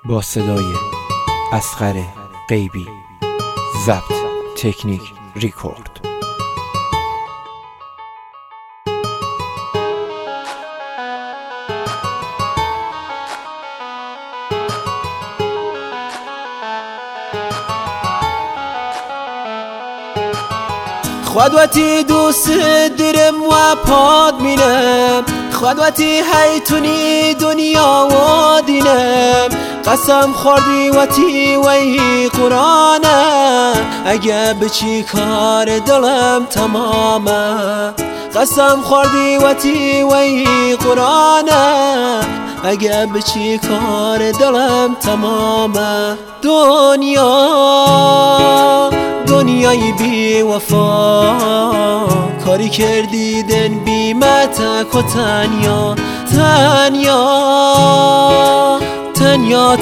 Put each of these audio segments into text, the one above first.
با صدای اصغر غیبی، ضبط تکنیک ریکورد. خودوتی دوست درم و پاد مینم، خودوتی هیتونی دنیا و دینم. قسم خوردی وتی وی قرآنه، اگه بچی کار دلم تمامه. قسم خوردی وتی وی قرآنه، اگه بچی کار دلم تمامه. دنیای بی وفا، کاری کردی دن بی متک و تنیا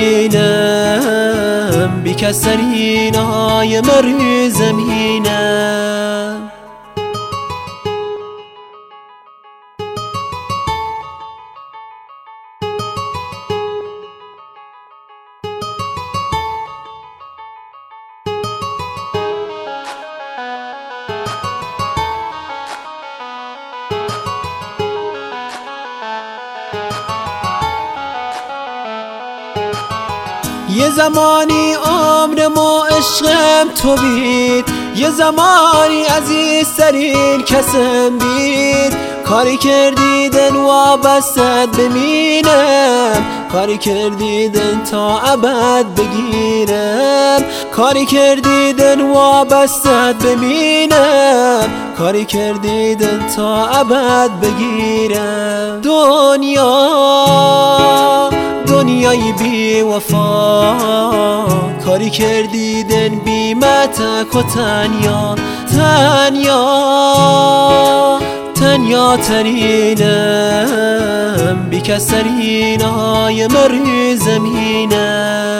ترینم، بی کس ترینای مر زمینم. یه زمانی عمرم و عشقم تو بید، یه زمانی عزیزترین کسم بید. کاری کردی دن و بستت بمینم، کاری کردی دن تا ابد بگیرم. کاری کردی دن و بستت بمینم، کاری کردی دن تا ابد بگیرم. دنیای بی وفا، کاری کردی دن بی متک و تنیا ترینم، بی کس ترینای مر زمینم.